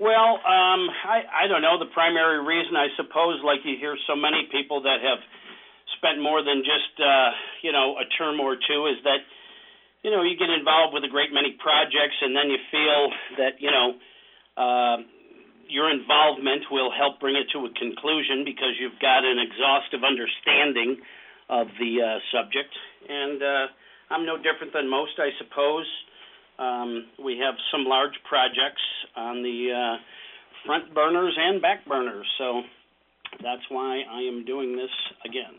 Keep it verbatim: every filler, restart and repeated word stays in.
Well, um, I, I don't know. The primary reason, I suppose, like you hear so many people that have spent more than just, uh, you know, a term or two, is that, you know, you get involved with a great many projects and then you feel that, you know, uh, your involvement will help bring it to a conclusion because you've got an exhaustive understanding of the uh, subject. And uh, I'm no different than most, I suppose. Um, we have some large projects on the uh, front burners and back burners, so that's why I am doing this again.